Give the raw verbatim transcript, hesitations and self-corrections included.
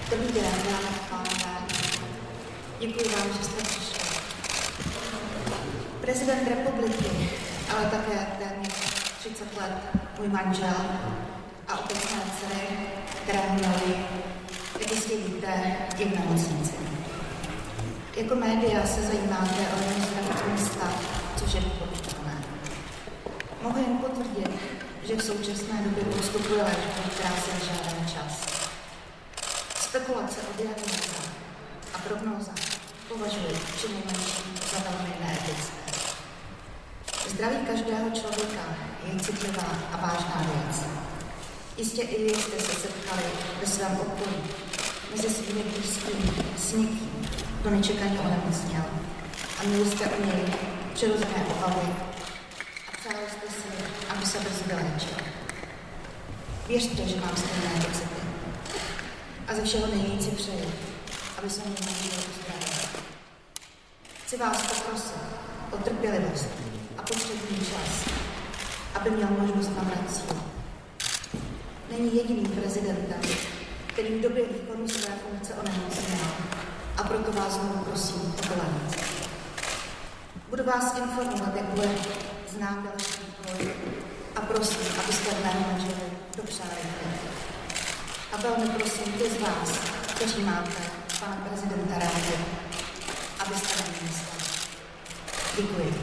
Dobrý den, dámy a pánové. Děkuji vám, že jste přišli. Prezident republiky, ale také téměř třicet let můj manžel a otec mé dcery, kterého miluji, jak jistě víte, je v nemocnici. Jako média se zajímáte o jeho zdravotní stav, což je pochopitelné. Mohu jen potvrdit, že v současné době postupuje léčba, která si vyžádá čas. Spekulace o diagnóze a prognóza považuji přinejmenším za velmi neetické. Zdraví každého člověka je citlivá a vážná věc. Jistě i vy jste se setkali ve svém okolí mezi svými blízkými s někým, kdo nečekaně onemocněl a měli jste o něj přirozené obavy a přáli jste si, aby se brzy vyléčil. Věřte, že mám stejné pocity. A ze všeho nejvíce přeji, aby se mě manžel uzdravil. Chci vás poprosit o trpělivost a potřebný čas, aby měl možnost nabrat sílu. Není jediným prezidentem, který v době výkonu své funkce onemocněl, a proto vás znovu prosím o toleranci. Budu vás informovat, jak bude znám další vývoj a prosím, abyste mému manželovi dopřáli. A velmi prosím ty z vás, kteří máte pana prezidenta rádi, abyste na něj mysleli. Děkuji.